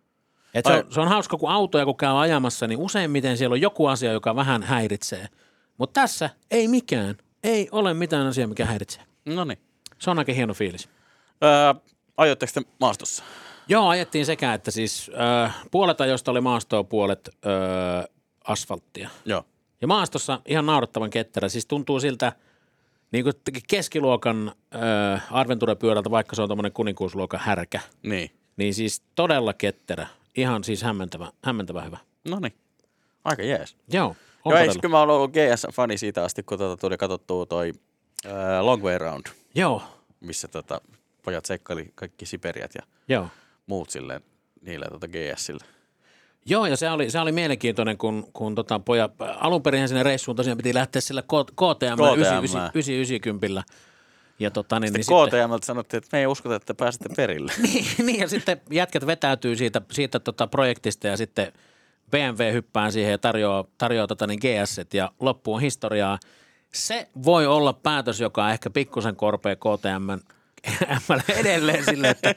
Et se, on, se on hauska, kun autoja kun käy ajamassa, niin useimmiten siellä on joku asia, joka vähän häiritsee. Mutta tässä ei mikään, ei ole mitään asiaa, mikä häiritsee. No niin. Se on aika hieno fiilis. Öö, ajoitteko te maastossa? Joo, ajettiin sekä, että siis öö, puolet ajoista oli maastoa, puolet öö, asfalttia. Joo. Ja maastossa ihan naurattavan ketterä. Siis tuntuu siltä niin kuin keskiluokan öö, Adventure-pyörältä, vaikka se on tommoinen kuninkuusluokan härkä. Niin. Niin siis todella ketterä. Ihan siis hämmentävä, hämmentävä hyvä. No niin. Aika jees. Joo. Joo, eikö kyllä mä oon ollut G S-fani siitä asti, kun tuota tuli katsottua toi öö, Long Way Round. Joo. Missä tota, pojat seikkaili kaikki Siperiat ja Joo. muut silleen niille tota G Sille. Joo, ja se oli, se oli mielenkiintoinen, kun, kun tota poja, alun perin sinne reissuun tosiaan piti lähteä sillä K T M yhdeksänsataayhdeksänkymmentä. Ja tota, niin, sitten niin K T M:ltä sanottiin, että me ei uskota, että pääsette perille. niin, niin, ja sitten jätkät vetäytyy siitä, siitä tota projektista ja sitten B M W hyppää siihen ja tarjoaa, tarjoaa tota niin G S ja loppuun historiaa. Se voi olla päätös, joka ehkä pikkusen korpee K T M:lle edelleen silleen, että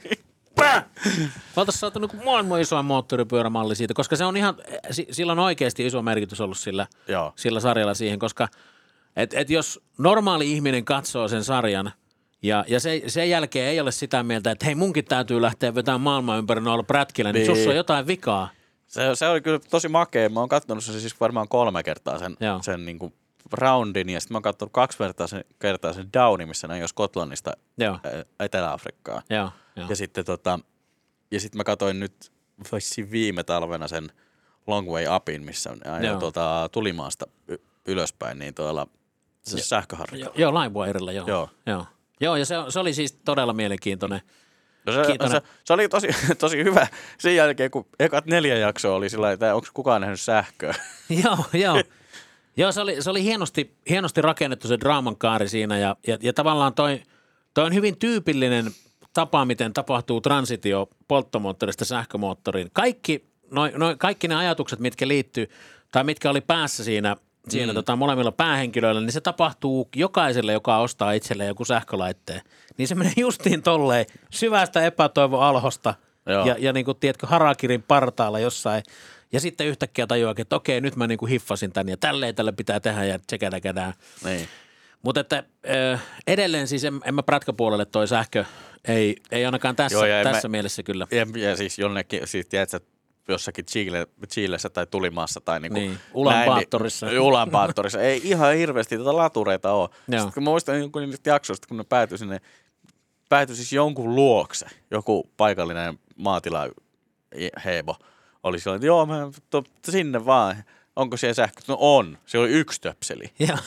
oltaisiin saatu niin maailman isoin moottoripyörämalli siitä, koska se on ihan, sillä on oikeasti iso merkitys ollut sillä, sillä sarjalla siihen, koska et, et jos normaali ihminen katsoo sen sarjan ja, ja se, sen jälkeen ei ole sitä mieltä, että hei munkin täytyy lähteä vetämään maailman ympäri noilla prätkillä, niin, niin sussa on jotain vikaa. Se, se oli kyllä tosi makea. Mä oon katsonut sen siis varmaan kolme kertaa sen, sen niin kuin roundin ja sitten mä oon katsonut kaksi kertaa sen, kertaa sen downin, missä näin jo Skotlannista Joo. Etelä-Afrikkaan. Joo, jo. Ja sitten tota, ja sitten mä katsoin nyt viime talvena sen Long Way Upin, missä on aina tuota, tulimaasta y- ylöspäin, niin tuolla se sähköharrikka. Joo, joo LimeWirella, joo. Joo. Joo. Joo, ja se, se oli siis todella mielenkiintoinen. No se, se, se oli tosi, tosi hyvä sen jälkeen, kun ekat neljä jaksoa oli sillä että onko kukaan nähnyt sähköä. joo, joo. Joo, se oli, se oli hienosti, hienosti rakennettu se draaman kaari siinä ja, ja, ja tavallaan toi, toi on hyvin tyypillinen tapa, miten tapahtuu transitio polttomoottorista sähkömoottoriin. Kaikki, noi, noi, kaikki ne ajatukset, mitkä liittyy, tai mitkä oli päässä siinä, siinä mm. tota, molemmilla päähenkilöillä, niin se tapahtuu jokaiselle, joka ostaa itselleen joku sähkölaitteen. Niin se menee justiin tolleen syvästä epätoivoalhosta ja, ja niin kuin, tiedätkö, harakirin partaalla jossain. Ja sitten yhtäkkiä tajuakin, että okei, nyt mä niin kuin hiffasin tän ja tälleen tälle pitää tehdä ja tsekädäkädään. Niin. Mutta että äh, edelleen siis en, en mä prätkäpuolelle toi sähkö, ei, ei ainakaan tässä, Joo, tässä mä, mielessä kyllä. Ja, ja siis jonnekin, siis tiedätkö, jossakin Chile, Chilessä tai Tulimaassa tai niinku niin, Ulanbaattorissa. Niin, Ulanbaattorissa. Ei ihan hirveästi tätä latureita ole. Joo. Sitten kun mä muistan jonkun niistä jaksoista, kun ne päätyi sinne, päätyi siis jonkun luokse, joku paikallinen maatila heebo oli silloin, että joo, mä to, sinne vaan. Onko siellä sähkö? No on. Se oli yksi töpseli. Joo.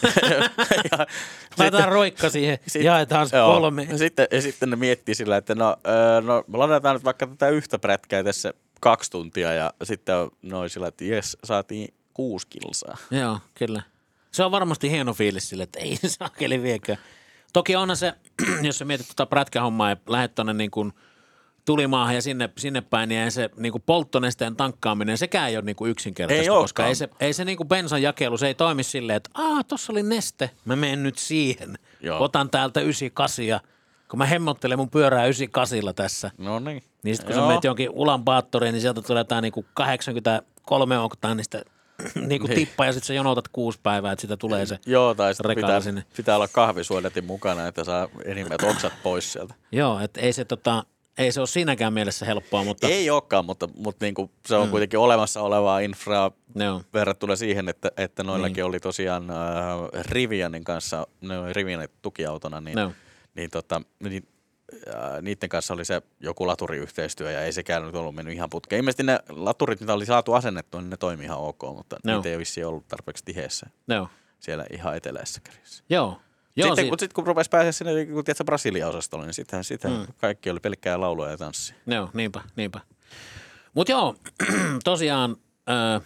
Laitetaan roikka siihen, sit, jaetaan se kolme. Ja sitten, ja sitten ne miettii sillä, että no, öö, no ladataan nyt vaikka tätä yhtä prätkää tässä kaksi tuntia ja sitten noin sillä, että jes, saatiin kuusi kilsaa. Joo, kyllä. Se on varmasti hieno fiilis sille, että ei saakeli viekään. Toki onhan se, jos sä mietit tuota prätkähommaa ja lähdet tuonne niin kuin Tulimaahan ja sinne, sinne päin, niin se niin kuin polttonesteen tankkaaminen, sekään ei ole niin kuin yksinkertaista, ei koska ei se, ei se niin kuin bensan jakelu, se ei toimi silleen, että aah, tossa oli neste, mä menen nyt siihen, Joo. otan täältä yhdeksänkymmentäkahdeksan, kun mä hemmottelen mun pyörää yhdeksänkymmentäkahdeksan tässä. No niin. Niin sit kun Joo. sä menet jonkin Ulanbaattoriin, niin sieltä tulee tää niin kuin kahdeksankymmentäkolme oktaanista niin kuin tippa ja sit sä jonotat kuusi päivää, että sitä tulee se Joo, tai sitten pitää, pitää olla kahvisuodatin mukana, että saa enimmät oksat pois sieltä. Joo, että ei se tota... Ei se ole siinäkään mielessä helppoa, mutta... Ei olekaan, mutta, mutta niin kuin se on mm. kuitenkin olemassa olevaa infraa no. verrattuna siihen, että, että noillakin niin. oli tosiaan äh, Rivianin kanssa, ne oli Rivianin tukiautona, niin, no. niin, tota, niin äh, niiden kanssa oli se joku laturiyhteistyö ja ei sekään nyt ollut mennyt ihan putkeen. Ilmeisesti ne laturit, mitä oli saatu asennettua, niin ne toimi ihan ok, mutta no. niitä ei ole vissiin ollut tarpeeksi tiheessä no. siellä ihan eteläisessä kärjessä. Joo. Joo, sitten si- kun, sit, kun rupesi pääsee sinne, kun tiedätkö, Brasilia-osastolle, niin sittenhän, sittenhän mm. kaikki oli pelkkää laulua ja tanssia. Joo, niinpä, niinpä. Mutta joo, tosiaan äh,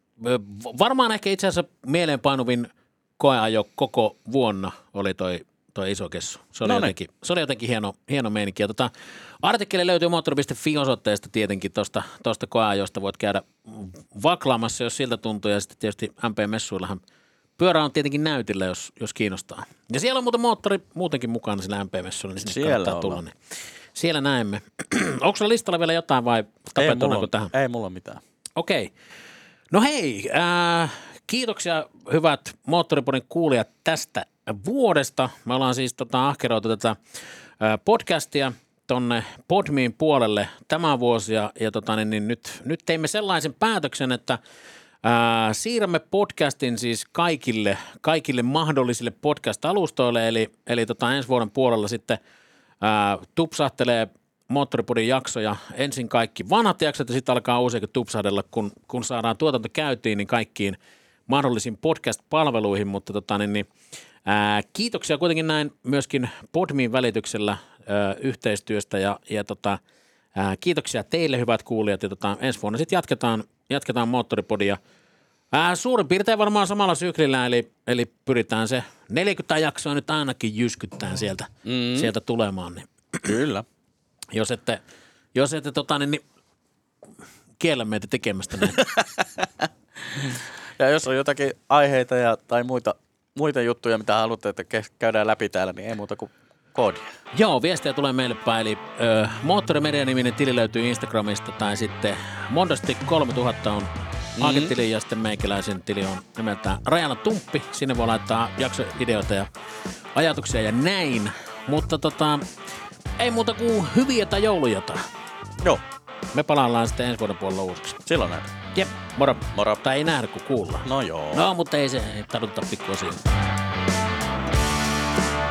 varmaan ehkä itse asiassa mieleenpainuvin koeajo koko vuonna oli toi, toi iso kessu. Se oli, no jotenkin, se oli jotenkin hieno, hieno meininki. Ja tota, artikkeli löytyy moottori piste fi-osoitteesta tietenkin tuosta tosta koeajosta. Voit käydä vaklaamassa, jos siltä tuntuu. Ja sitten tietysti M P-messuillahan pyörä on tietenkin näytillä, jos, jos kiinnostaa. Ja siellä on muuten moottori muutenkin mukana sillä M P-messuilla, niin sinne siellä kannattaa tulla. Niin siellä näemme. Onko sulla listalla vielä jotain vai tapetoidaanko tähän? Ei mulla mitään. Okei. Okay. No hei, äh, kiitoksia hyvät Moottoripodin kuulijat tästä vuodesta. Me ollaan siis tota, ahkeroitu tätä äh, podcastia tonne Podmiin puolelle tämä vuosi ja, ja tota, niin, niin nyt, nyt teimme sellaisen päätöksen, että Ää, siirrämme podcastin siis kaikille, kaikille mahdollisille podcast-alustoille, eli, eli tota ensi vuoden puolella sitten ää, tupsahtelee Moottoripodin jaksoja. Ensin kaikki vanhat jaksot ja sitten alkaa uusiakin tupsahdella, kun, kun saadaan tuotanto käytiin, niin kaikkiin mahdollisiin podcast-palveluihin, mutta tota, niin, niin, ää, kiitoksia kuitenkin näin myöskin Podmin välityksellä ää, yhteistyöstä ja, ja tota, ää, kiitoksia teille hyvät kuulijat ja tota, ensi vuonna sitten jatketaan Jatketaan Moottoripodia. Ää, suurin piirtein varmaan samalla syklillä, eli, eli pyritään se neljäkymmentä jaksoa nyt ainakin jyskyttään sieltä, mm. sieltä tulemaan. Niin. Kyllä. Jos ette, jos ette tota, niin, niin, kiellä meitä tekemästä näin. Ja jos on jotakin aiheita ja, tai muita, muita juttuja, mitä haluatte, että käydään läpi täällä, niin ei muuta kuin koodia. Joo, viestejä tulee meille päin, eli ö, Moottorimedia-niminen tili löytyy Instagramista, tai sitten Mondasti kolmetuhatta on haaketili, mm-hmm. ja sitten meikäläisen tili on nimeltään Rajana Tumppi. Sinne voi laittaa jaksoideoita ja ajatuksia ja näin, mutta tota, ei muuta kuin hyviä tai joulujota. Joo. Me palaillaan sitten ensi vuoden puolella uusiksi. Silloin näin. Jep, moro. Moro. Tai ei nähdä, kun kuullaan. No joo. No, mutta ei se, ei tarvita pikku asioita.